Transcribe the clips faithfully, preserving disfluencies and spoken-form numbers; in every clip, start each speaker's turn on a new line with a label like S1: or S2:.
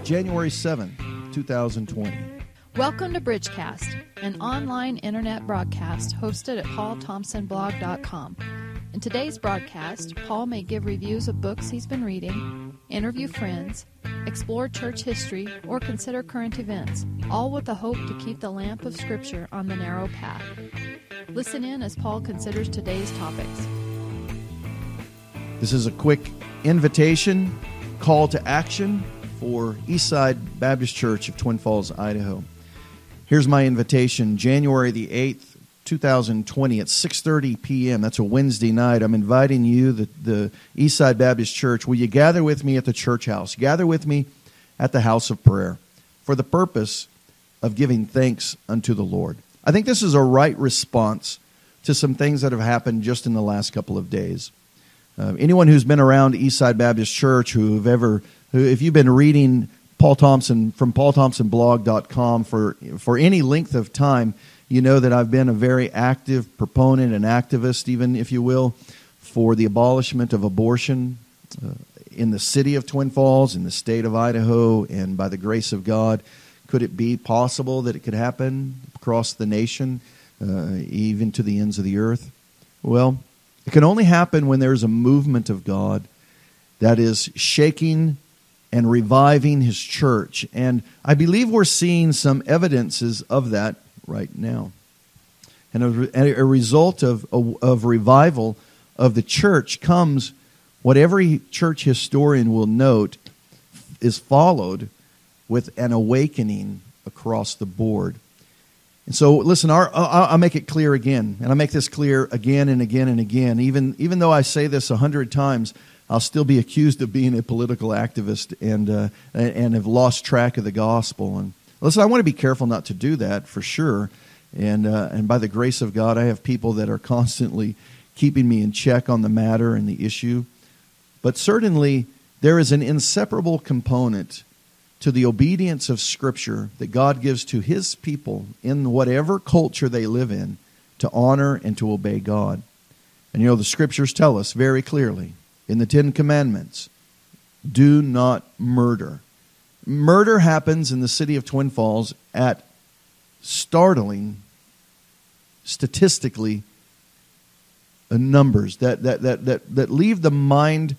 S1: January seventh, twenty twenty.
S2: Welcome to Bridgecast, an online internet broadcast hosted at paul thompson blog dot com. In today's broadcast, Paul may give reviews of books he's been reading, interview friends, explore church history, or consider current events, all with the hope to keep the lamp of Scripture on the narrow path. Listen in as Paul considers today's topics.
S1: This is a quick invitation, call to action for Eastside Baptist Church of Twin Falls, Idaho. Here's my invitation, January the eighth, twenty twenty at six thirty p.m. That's a Wednesday night. I'm inviting you, the, the Eastside Baptist Church. Will you gather with me at the church house? Gather with me at the house of prayer for the purpose of giving thanks unto the Lord. I think this is a right response to some things that have happened just in the last couple of days. Uh, anyone who's been around Eastside Baptist Church, who've ever, who, if you've been reading Paul Thompson from paul thompson blog dot com for for any length of time, you know that I've been a very active proponent and activist, even if you will, for the abolishment of abortion uh, in the city of Twin Falls, in the state of Idaho, and by the grace of God, could it be possible that it could happen across the nation, uh, even to the ends of the earth? Well, it can only happen when there's a movement of God that is shaking and reviving His church. And I believe we're seeing some evidences of that right now. And a, a result of, of revival of the church comes what every church historian will note is followed with an awakening across the board. And so, listen, our, I'll make it clear again, and I make this clear again and again and again. Even, even though I say this a hundred times, I'll still be accused of being a political activist and uh, and have lost track of the gospel. And listen, I want to be careful not to do that for sure. And uh, and by the grace of God, I have people that are constantly keeping me in check on the matter and the issue. But certainly, there is an inseparable component to the obedience of Scripture that God gives to His people in whatever culture they live in to honor and to obey God. And you know, the Scriptures tell us very clearly in the Ten Commandments, do not murder. Murder happens in the city of Twin Falls at startling, statistically, uh, numbers that, that, that, that, that leave the mind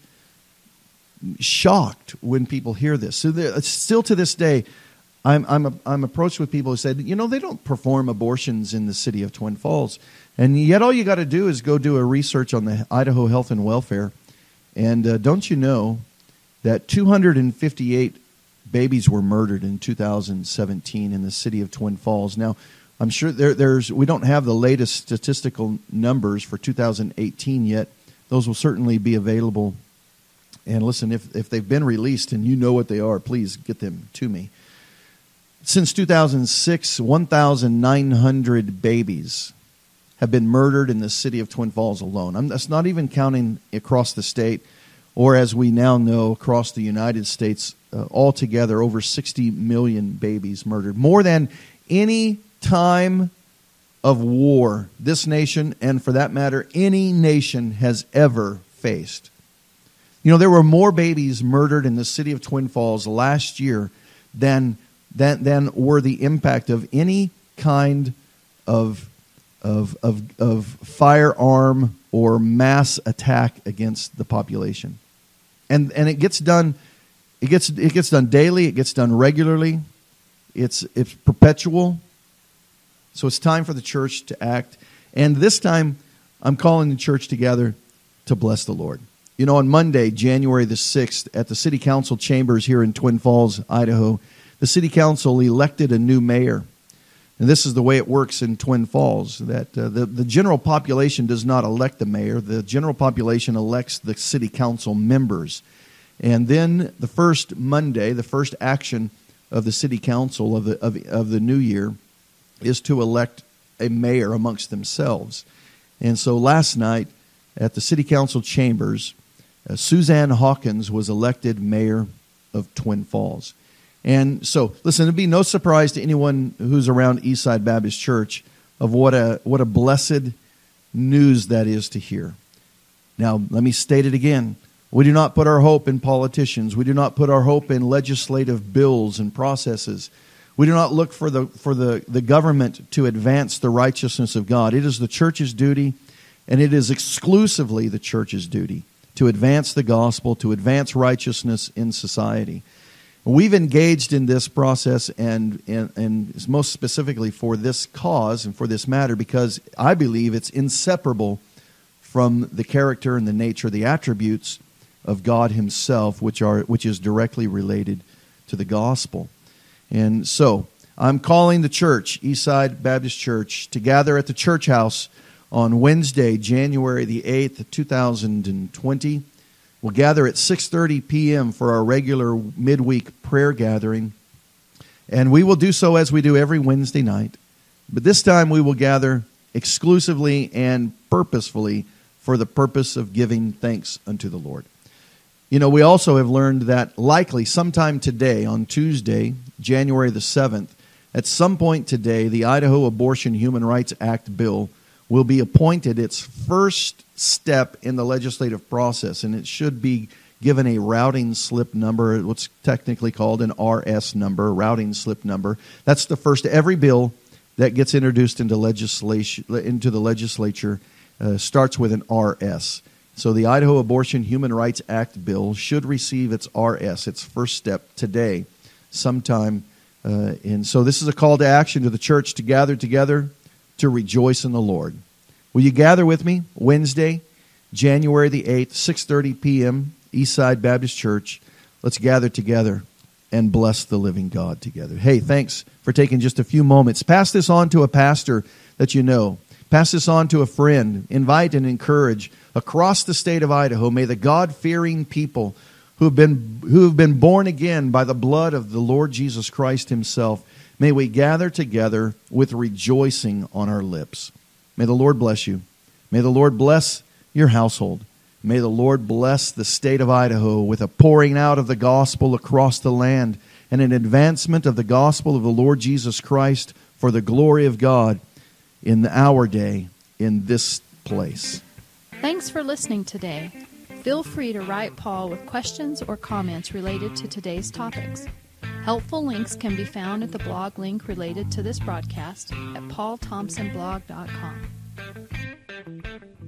S1: shocked when people hear this. So there, still to this day, I'm I'm I'm approached with people who said, you know, they don't perform abortions in the city of Twin Falls, and yet all you got to do is go do a research on the Idaho Health and Welfare, and uh, don't you know that two hundred fifty-eight babies were murdered in two thousand seventeen in the city of Twin Falls. Now, I'm sure there, there's we don't have the latest statistical numbers for two thousand eighteen yet. Those will certainly be available. And listen, if, if they've been released and you know what they are, please get them to me. Since two thousand six, one thousand nine hundred babies have been murdered in the city of Twin Falls alone. I'm, that's not even counting across the state, or as we now know, across the United States, uh, altogether over sixty million babies murdered. More than any time of war this nation, and for that matter, any nation has ever faced. You know, there were more babies murdered in the city of Twin Falls last year than than, than were the impact of any kind of, of of of firearm or mass attack against the population. And and it gets done it gets it gets done daily, it gets done regularly. It's it's perpetual. So it's time for the church to act. And this time I'm calling the church together to bless the Lord. You know, on Monday, January the sixth, at the City Council chambers here in Twin Falls, Idaho, the City Council elected a new mayor. And this is the way it works in Twin Falls, that uh, the, the general population does not elect the mayor. The general population elects the City Council members. And then the first Monday, the first action of the City Council of the, of, of the new year is to elect a mayor amongst themselves. And so last night at the City Council chambers, Uh, Suzanne Hawkins was elected mayor of Twin Falls. And so, listen, it'd be no surprise to anyone who's around Eastside Baptist Church of what a what a blessed news that is to hear. Now, let me state it again. We do not put our hope in politicians. We do not put our hope in legislative bills and processes. We do not look for the for the, the government to advance the righteousness of God. It is the church's duty, and it is exclusively the church's duty to advance the gospel, to advance righteousness in society. We've engaged in this process and, and, and most specifically for this cause and for this matter because I believe it's inseparable from the character and the nature, the attributes of God Himself, which are which is directly related to the gospel. And so I'm calling the church, Eastside Baptist Church, to gather at the church house on Wednesday, January the eighth, two thousand twenty. We'll gather at six thirty p.m. for our regular midweek prayer gathering. And we will do so as we do every Wednesday night. But this time we will gather exclusively and purposefully for the purpose of giving thanks unto the Lord. You know, we also have learned that likely sometime today, on Tuesday, January the seventh, at some point today, the Idaho Abortion Human Rights Act bill will be appointed its first step in the legislative process, and it should be given a routing slip number, what's technically called an R S number, a routing slip number. That's the first. Every bill that gets introduced into legislation into the legislature uh, starts with an R S. So the Idaho Abortion Human Rights Act bill should receive its R S, its first step, today, sometime. Uh, and so this is a call to action to the church to gather together to rejoice in the Lord. Will you gather with me Wednesday, January the eighth, six thirty p.m., Eastside Baptist Church? Let's gather together and bless the living God together. Hey, thanks for taking just a few moments. Pass this on to a pastor that you know. Pass this on to a friend. Invite and encourage across the state of Idaho. May the God-fearing people who have been who have been born again by the blood of the Lord Jesus Christ Himself, may we gather together with rejoicing on our lips. May the Lord bless you. May the Lord bless your household. May the Lord bless the state of Idaho with a pouring out of the gospel across the land and an advancement of the gospel of the Lord Jesus Christ for the glory of God in our day in this place.
S2: Thanks for listening today. Feel free to write Paul with questions or comments related to today's topics. Helpful links can be found at the blog link related to this broadcast at paul thompson blog dot com.